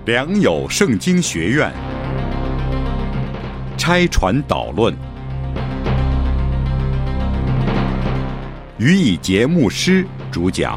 良友圣经学院拆传导论，于以节牧师主讲。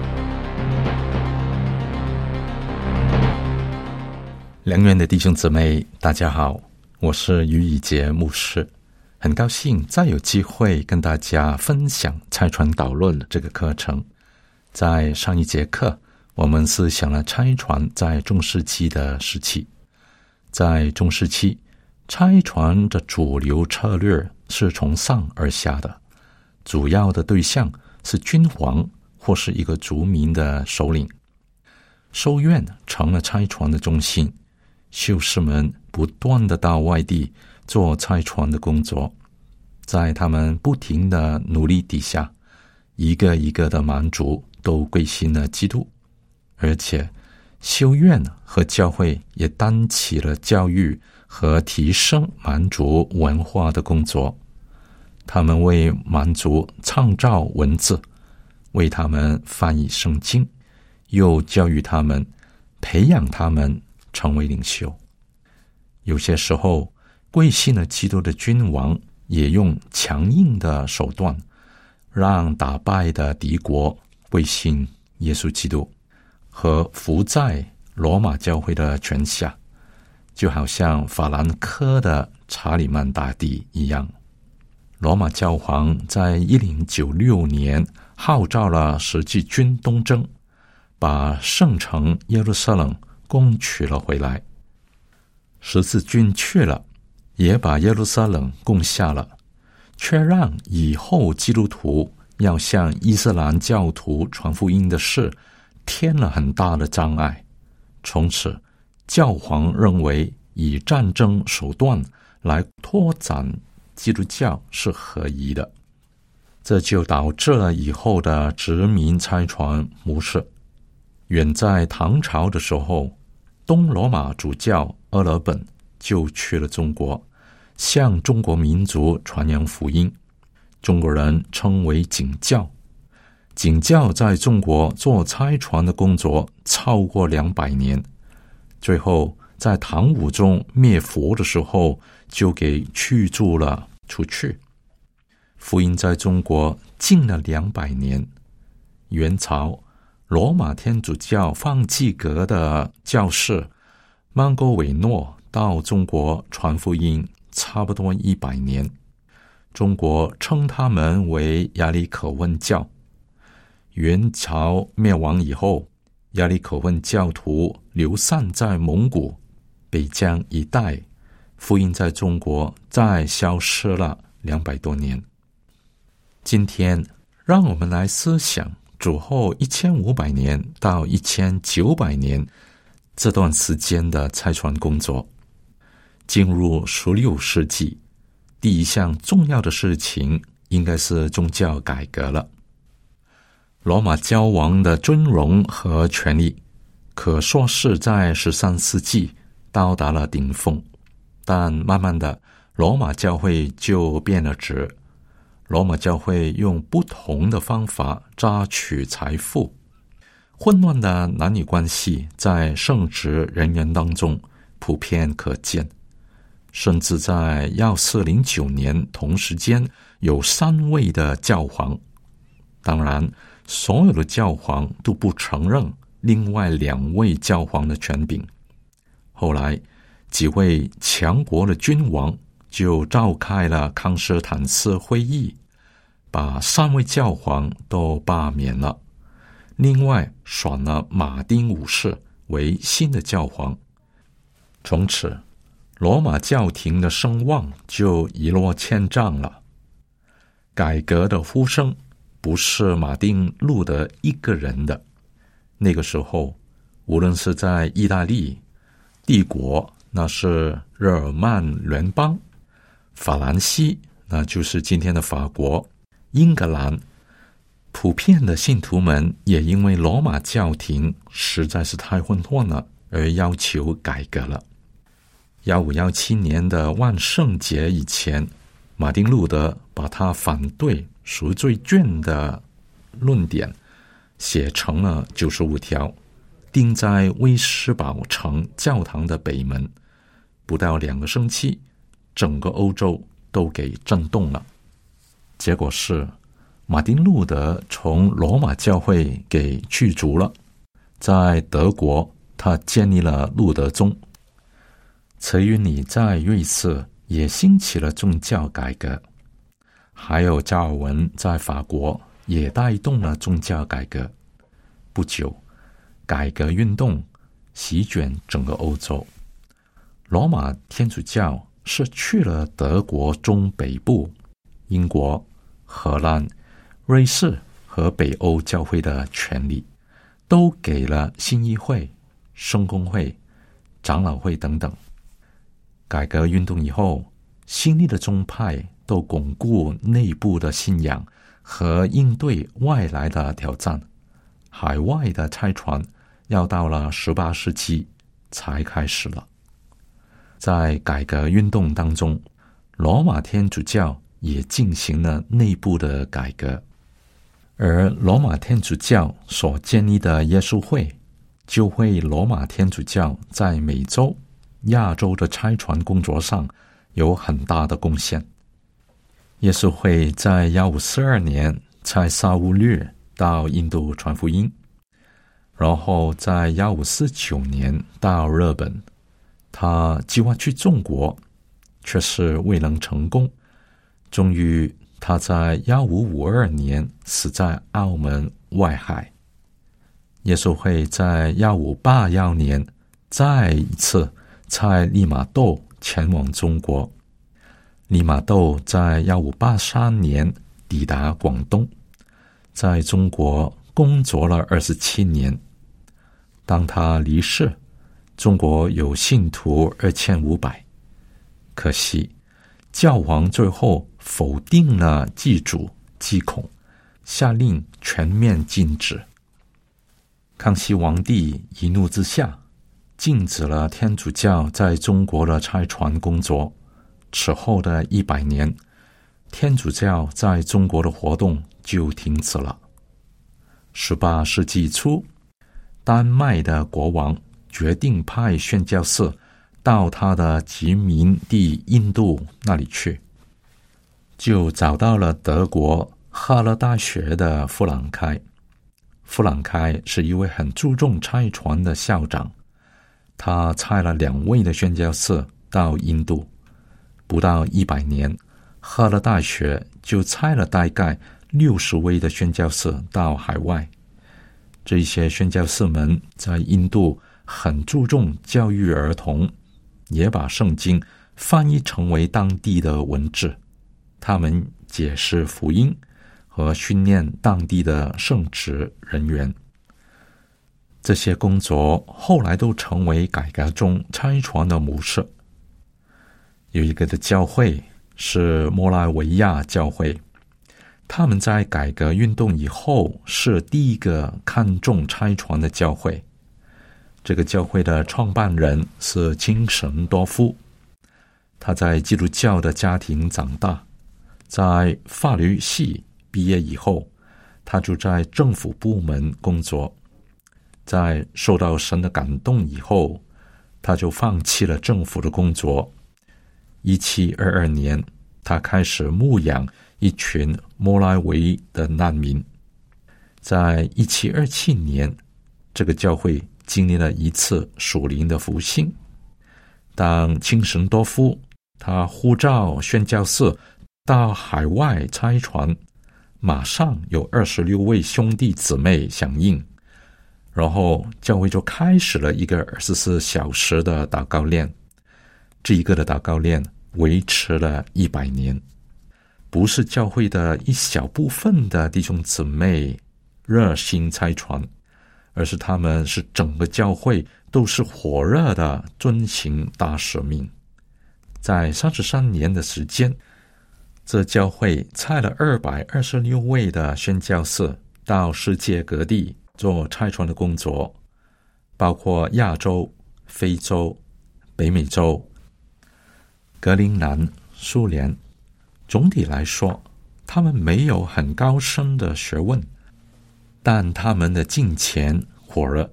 良缘的弟兄姊妹，大家好，我是于以节牧师，很高兴再有机会跟大家分享拆传导论这个课程。在上一节课，我们思想了拆传在中世纪的时期。在中世纪，拆传的主流策略是从上而下的，主要的对象是君王或是一个族民的首领。修院成了拆传的中心，修士们不断的到外地做拆传的工作，在他们不停的努力底下，一个一个的蛮族都归信了基督，而且修院和教会也担起了教育和提升蛮族文化的工作。他们为蛮族创造文字，为他们翻译圣经，又教育他们，培养他们成为领袖。有些时候，归信了基督的君王也用强硬的手段，让打败的敌国归信耶稣基督，和服在罗马教会的权下，就好像法兰克的查理曼大帝一样。罗马教皇在1096年号召了十字军东征，把圣城耶路撒冷攻取了回来。十字军去了，也把耶路撒冷攻下了，却让以后基督徒要向伊斯兰教徒传福音的事添了很大的障碍。从此，教皇认为以战争手段来拓展基督教是合宜的，这就导致了以后的殖民拆传模式。远在唐朝的时候，东罗马主教阿尔本就去了中国，向中国民族传扬福音，中国人称为景教。景教在中国做拆传的工作超过200年，最后在唐武宗灭佛的时候就给驱逐了出去。福音在中国禁了200年。元朝罗马天主教方济各的教士曼戈维诺到中国传福音差不多100年，中国称他们为亚里可温教。元朝灭亡以后，亚里可温教徒流散在蒙古、北疆一带，福音在中国再消失了200多年。今天，让我们来思想主后1500年到1900年这段时间的拆传工作。进入16世纪，第一项重要的事情应该是宗教改革了。罗马教王的尊荣和权力可说是在13世纪到达了顶峰，但慢慢的，罗马教会就变了质。罗马教会用不同的方法榨取财富，混乱的男女关系在圣职人员当中普遍可见，甚至在1409年同时间有3位的教皇。当然，所有的教皇都不承认另外2位教皇的权柄。后来，几位强国的君王就召开了康斯坦茨会议，把3位教皇都罢免了，另外选了马丁5世为新的教皇。从此，罗马教廷的声望就一落千丈了。改革的呼声不是马丁路德一个人的。那个时候，无论是在意大利帝国，那是日耳曼联邦；法兰西，那就是今天的法国；英格兰，普遍的信徒们也因为罗马教廷实在是太混乱了，而要求改革了。1517年的万圣节以前，马丁路德把他反对赎罪券的论点写成了95条， 钉在威斯堡城教堂的北门，不到2个星期，整个欧洲都给震动了。结果是马丁路德从罗马教会给驱逐了，在德国他建立了路德宗。慈云里在瑞士也兴起了宗教改革，还有加尔文在法国也带动了宗教改革。不久，改革运动席卷整个欧洲。罗马天主教失去了德国中北部、英国、荷兰、瑞士和北欧教会的权利，都给了信义会、圣公会、长老会等等。改革运动以后，新立的宗派都巩固内部的信仰和应对外来的挑战。海外的差传要到了18世纪才开始了。在改革运动当中，罗马天主教也进行了内部的改革，而罗马天主教所建立的耶稣会，就为罗马天主教在美洲、亚洲的差传工作上有很大的贡献。耶稣会在1542年差沙乌略到印度传福音，然后在1549年到日本。他计划去中国，却是未能成功。终于他在1552年死在澳门外海。耶稣会在1581年再一次差利玛窦前往中国。利玛窦在1583年抵达广东，在中国工作了27年。当他离世，中国有信徒2500。可惜教皇最后否定了祭祖祭孔，下令全面禁止。康熙皇帝一怒之下，禁止了天主教在中国的差传工作。此后的100年，天主教在中国的活动就停止了。18世纪初，丹麦的国王决定派宣教士到他的殖民地印度那里去，就找到了德国哈勒大学的弗朗开。弗朗开是一位很注重差传的校长，他差了2位的宣教士到印度。不到100年，哈勒大学就差了大概60位的宣教士到海外。这些宣教士们在印度很注重教育儿童，也把圣经翻译成为当地的文字。他们解释福音和训练当地的圣职人员。这些工作后来都成为改革中差传的模式。有一个的教会是莫拉维亚教会，他们在改革运动以后是第一个看重差传的教会。这个教会的创办人是金神多夫，他在基督教的家庭长大，在法律系毕业以后，他就在政府部门工作。在受到神的感动以后，他就放弃了政府的工作。1722年，他开始牧养一群莫拉维的难民。在1727年，这个教会经历了一次属灵的复兴。当金神多夫他呼召宣教士到海外差传，马上有26位兄弟姊妹响应，然后教会就开始了一个24小时的祷告练。这一个的祷告练维持了100年，不是教会的一小部分的弟兄姊妹热心差传，而是他们是整个教会都是火热的遵行大使命。在33年的时间，这教会差了226位的宣教士到世界各地做差传的工作，包括亚洲、非洲、北美洲、格陵兰、苏联。总体来说，他们没有很高深的学问，但他们的敬虔火热，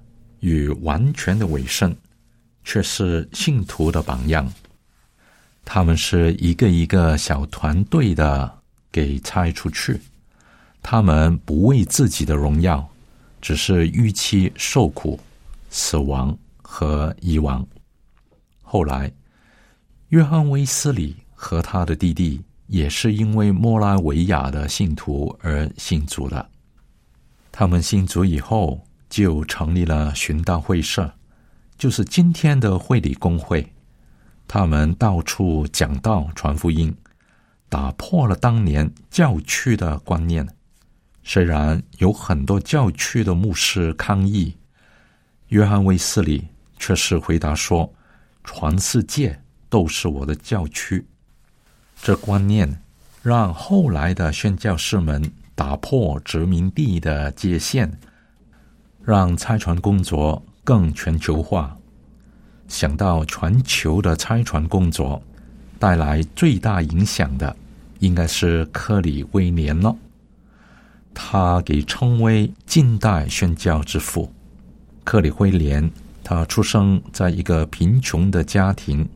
与完全的委身，却是信徒的榜样。他们是一个一个小团队的给拆出去，他们不为自己的荣耀，只是预期受苦、死亡和遗亡。后来约翰卫斯理和他的弟弟也是因为莫拉维亚的信徒而信主的。他们信主以后就成立了寻道会社，就是今天的会理公会。他们到处讲道传福音，打破了当年教区的观念。虽然有很多教区的牧师抗议，约翰卫斯理却是回答说，全世界都是我的教区。这观念让后来的宣教士们打破殖民地的界限，让差传工作更全球化。想到全球的差传工作，带来最大影响的应该是克里威廉了。他给称为近代宣教之父。克里威廉他出生在一个贫穷的家庭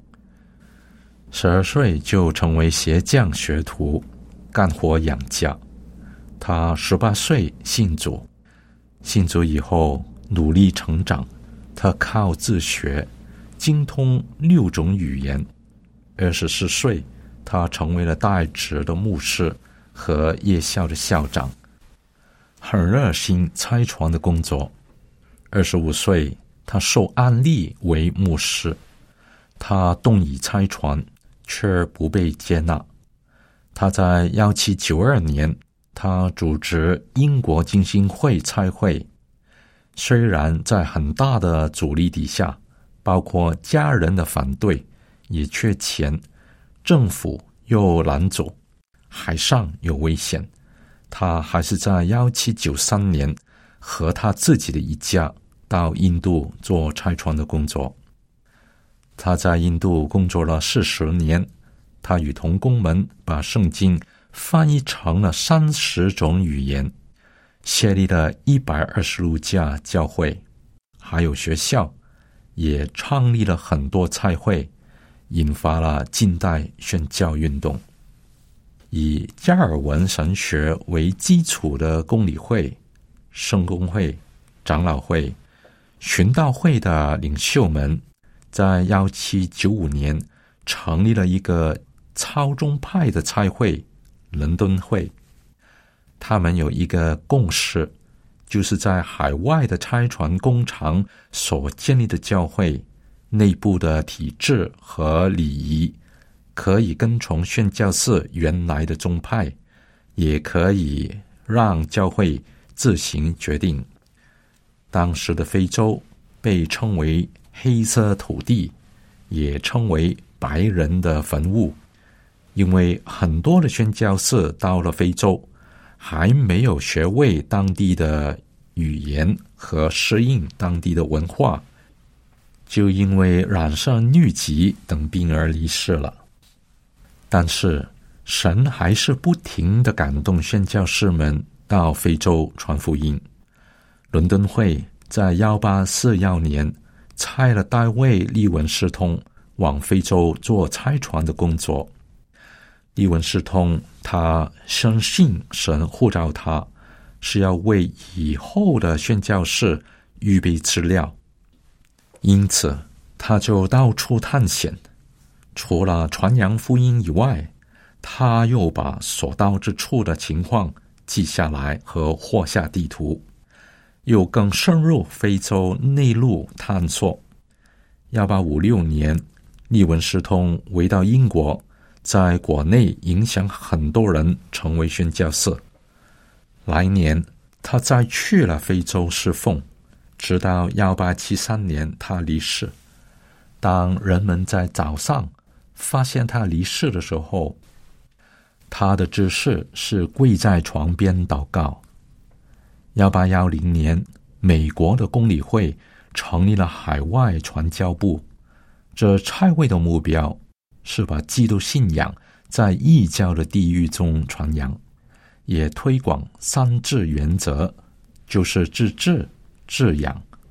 ，12岁就成为鞋匠学徒，干活养家。他18岁信主，信主以后努力成长，他靠自学精通6种语言。24岁他成为了代职的牧师和夜校的校长，很热心差传的工作。25岁他受安立为牧师，他动以差传，却不被接纳。他在1792年他主持英国浸信会差会，虽然在很大的阻力底下，包括家人的反对，也缺钱，政府又拦阻，海上有危险，他还是在1793年和他自己的一家到印度做差传的工作。他在印度工作了40年，他与同工们把圣经翻译成了30种语言，设立了126家教会，还有学校，也创立了很多差会，引发了近代宣教运动。以加尔文神学为基础的公理会、圣公会、长老会、寻道会的领袖们，在1795年成立了一个超宗派的差会——伦敦会。他们有一个共识，就是在海外的差传工厂所建立的教会内部的体制和礼仪，可以跟从宣教士原来的宗派，也可以让教会自行决定。当时的非洲被称为黑色土地，也称为白人的坟墓，因为很多的宣教士到了非洲，还没有学会当地的语言和适应当地的文化，就因为染上疟疾等病而离世了。但是神还是不停地感动宣教士们到非洲传福音。伦敦会在1841年差了大卫·利文斯通往非洲做差传的工作。利文斯通他深信神呼召他是要为以后的宣教士预备资料，因此他就到处探险。除了传扬福音以外，他又把所到之处的情况记下来和画下地图，又更深入非洲内陆探索。1856年，利文斯通回到英国，在国内影响很多人成为宣教士。来年他再去了非洲侍奉，直到1873年他离世。当人们在早上发现他离世的时候，他的姿势是跪在床边祷告。1810年，美国的公理会成立了海外传教部，这差会的目标是把基督信仰在异教的地域中传扬，也推广3治原则，就是自治、治养、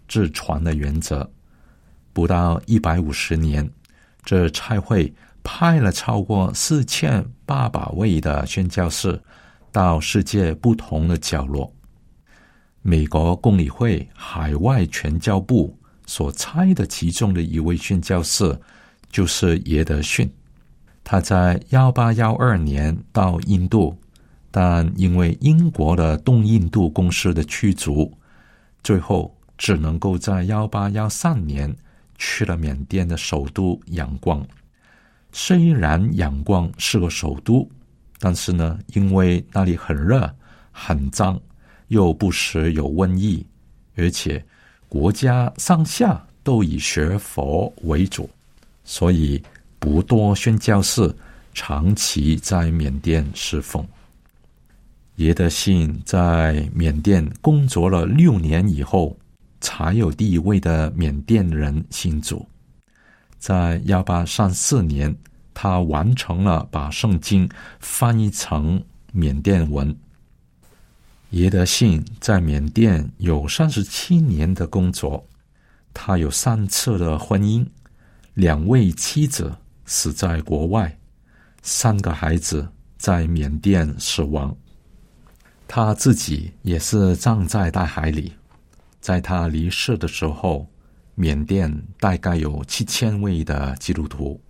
治船的原则。不到150年，这差会派了超过4800位的宣教士到世界不同的角落。美国公理会海外传教部所差的其中的一位宣教士就是耶德逊。他在1812年到印度，但因为英国的东印度公司的驱逐，最后只能够在1813年去了缅甸的首都仰光。虽然仰光是个首都，但是呢，因为那里很热、很脏，又不时有瘟疫，而且国家上下都以学佛为主，所以不多宣教士长期在缅甸侍奉。耶德逊在缅甸工作了6年以后，才有第一位的缅甸人信主。在1834年，他完成了把圣经翻译成缅甸文。耶德逊在缅甸有37年的工作，他有3次的婚姻，2位妻子死在国外，3个孩子在缅甸死亡。他自己也是葬在大海里。在他离世的时候，缅甸大概有7000位的基督徒。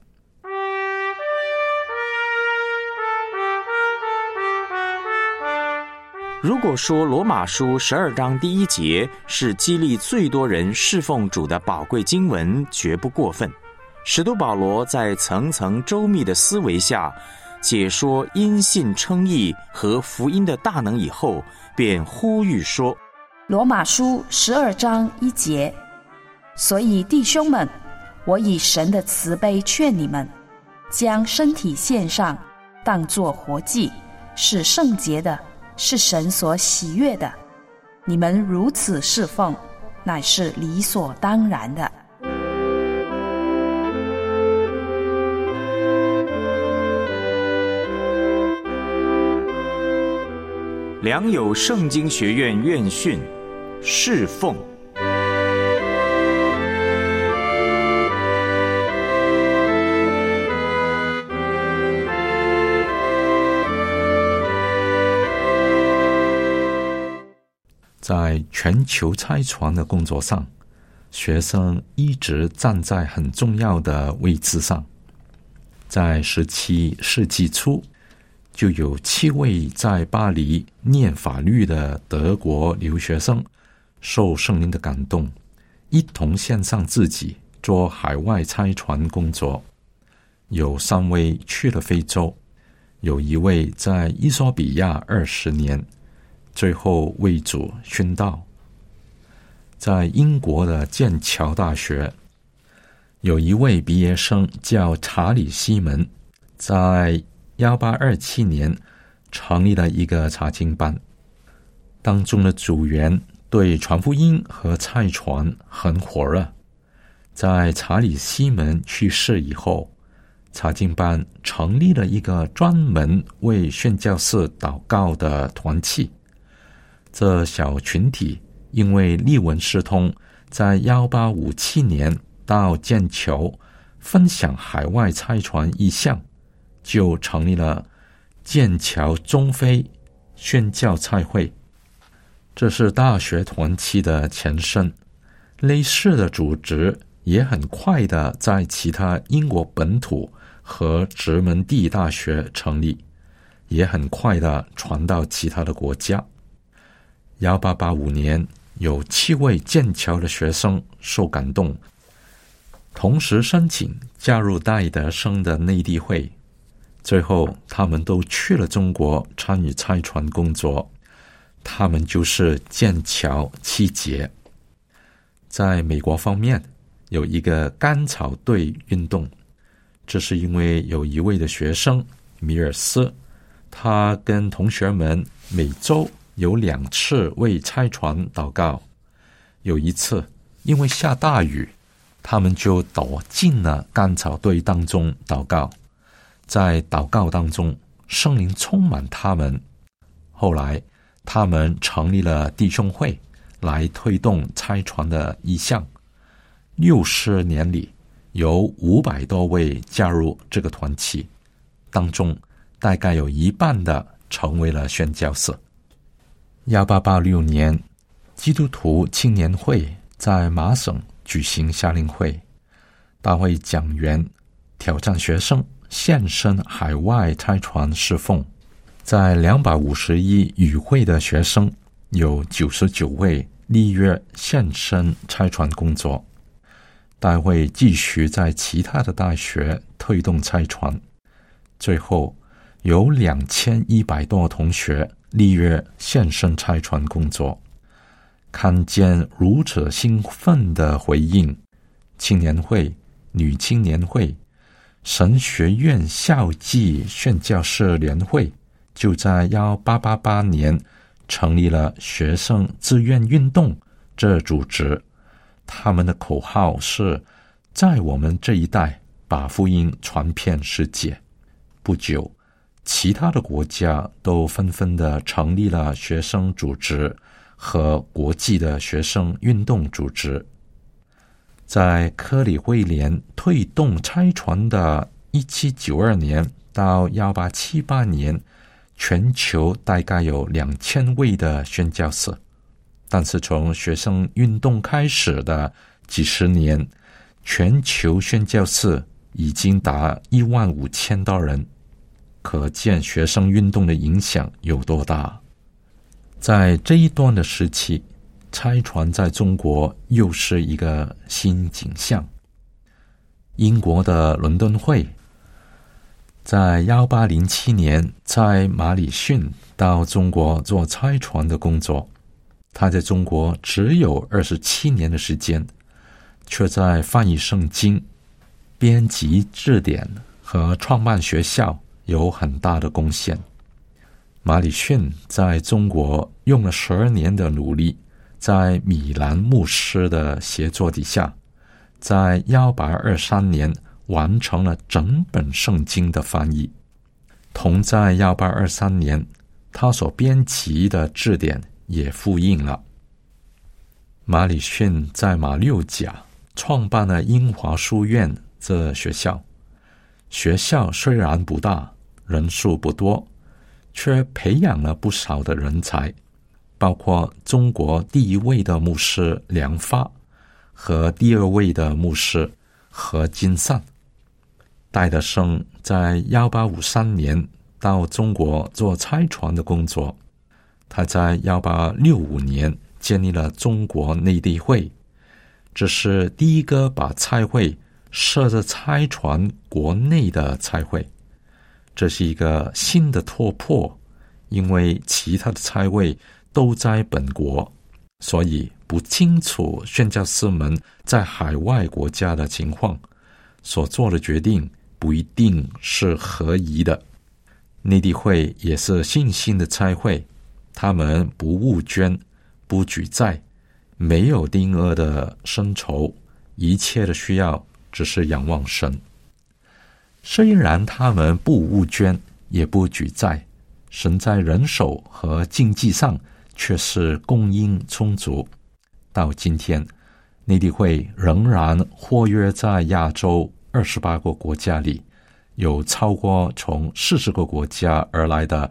如果说罗马书12章第1节是激励最多人侍奉主的宝贵经文，绝不过分。使徒保罗在层层周密的思维下解说因信称义和福音的大能以后，便呼吁说， 罗马书12章1节，所以弟兄们，我以神的慈悲劝你们，将身体献上，当作活祭，是圣洁的，是神所喜悦的。你们如此侍奉，乃是理所当然的。 良友圣经学院院训，侍奉。 在全球差传的工作上，学生一直站在很重要的位置上。在17世纪初，就有7位在巴黎念法律的德国留学生受圣灵的感动，一同献上自己做海外差传工作。有3位去了非洲，有1位在伊索比亚20年，最后为主殉道。在英国的剑桥大学，有1位毕业生叫查理·西门，在1827年成立了一个查经班，当中的组员对传福音和差传很火热。在查理·西门去世以后，查经班成立了一个专门为宣教士祷告的团契。这小群体因为利文斯通在1857年到剑桥分享海外差传意向，就成立了剑桥中非宣教差会。这是大学团契的前身，类似的组织也很快的在其他英国本土和殖民地大学成立，也很快的传到其他的国家。1885年，有7位剑桥的学生受感动，同时申请加入戴德生的内地会。最后他们都去了中国参与差传工作，他们就是剑桥7杰。在美国方面，有一个甘草队运动，这是因为有1位的学生米尔斯，他跟同学们每周有2次为差传祷告。有一次因为下大雨，他们就躲进了甘草堆当中祷告。在祷告当中，圣灵充满他们。后来他们成立了弟兄会， 来推动差传的意向。60年里，有500多位加入这个团体，当中大概有一半的成为了宣教士。1886年，基督徒青年会在麻省举行夏令会，大会讲员挑战学生献身海外差传侍奉。在251与会的学生，有99位立约献身差传工作。大会继续在其他的大学推动差传，最后有2100多同学立约献身差传工作。看见如此兴奋的回应，青年会、女青年会、神学院校际宣教士联会就在1888年成立了学生自愿运动这组织。他们的口号是在我们这一代把福音传遍世界。不久，其他的国家都纷纷地成立了学生组织和国际的学生运动组织。在科里威廉推动差传的1792年到1878年，全球大概有2000位的宣教士，但是从学生运动开始的几十年，全球宣教士已经达15000多人，可见学生运动的影响有多大。在这一段的时期，差传在中国又是一个新景象。英国的伦敦会在1807年在马里逊到中国做差传的工作。他在中国只有27年的时间，却在翻译圣经、编辑字典和创办学校有很大的贡献。马里逊在中国用了12年的努力，在米兰牧师的协作底下，在1823年完成了整本圣经的翻译。同在1823年，他所编辑的字典也复印了。马里逊在马六甲创办了英华书院这学校。学校虽然不大，人数不多，却培养了不少的人才，包括中国第一位的牧师梁发和第二位的牧师何金善。戴德生在1853年到中国做差传的工作，他在1865年建立了中国内地会，这是第一个把差会设在差传国内的差会。这是一个新的突破，因为其他的差会都在本国，所以不清楚宣教士们在海外国家的情况，所做的决定不一定是合宜的。内地会也是新兴的差会，他们不务捐，不举债，没有定额的薪酬，一切的需要只是仰望神。虽然他们不务捐也不举债，神在人手和经济上却是供应充足。到今天，内地会仍然活跃在亚洲28个国家里，有超过从40个国家而来的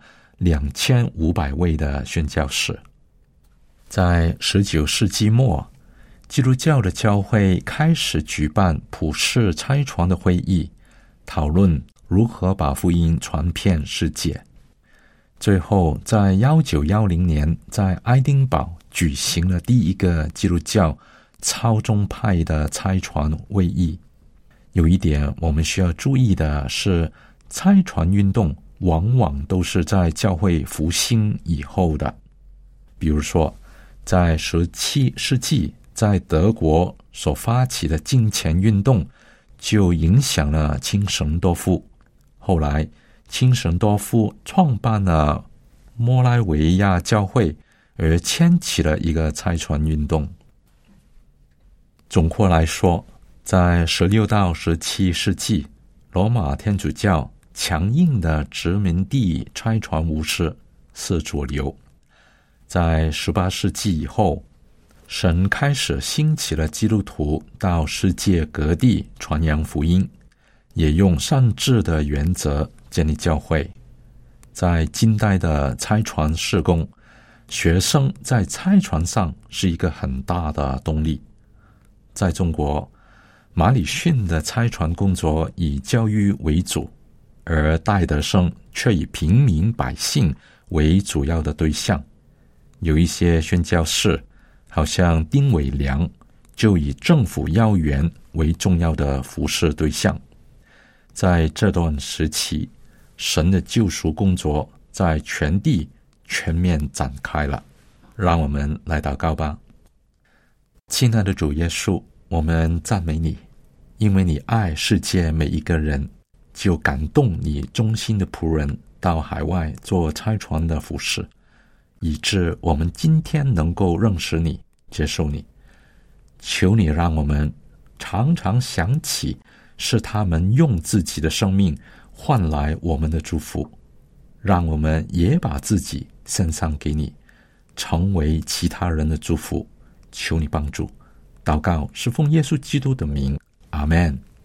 2500位的宣教士。在19世纪末，基督教的教会开始举办普世差传的会议，讨论如何把福音传遍世界。最后在1910年在爱丁堡举行了第一个基督教超宗派的差传会议。有一点我们需要注意的是，差传运动往往都是在教会复兴以后的。比如说在17世纪在德国所发起的金钱运动就影响了清神多夫，后来清神多夫创办了莫拉维亚教会，而牵起了一个差传运动。总括来说，在16到17世纪，罗马天主教强硬的殖民地差传巫师是主流。在18世纪以后， 神开始兴起了基督徒到世界各地传扬福音，也用善治的原则建立教会。在近代的差传事工，学生在差传上是一个很大的动力。在中国，马礼逊的差传工作以教育为主，而戴德生却以平民百姓为主要的对象。有一些宣教士，好像丁伟良，就以政府要员为重要的服侍对象。在这段时期，神的救赎工作在全地全面展开了。让我们来祷告吧。亲爱的主耶稣，我们赞美你，因为你爱世界每一个人，就感动你忠心的仆人到海外做差传的服事，以致我们今天能够认识你，接受你。求你让我们常常想起，是他们用自己的生命换来我们的祝福，让我们也把自己献上给你，成为其他人的祝福。求你帮助。祷告是奉耶稣基督的名，阿们。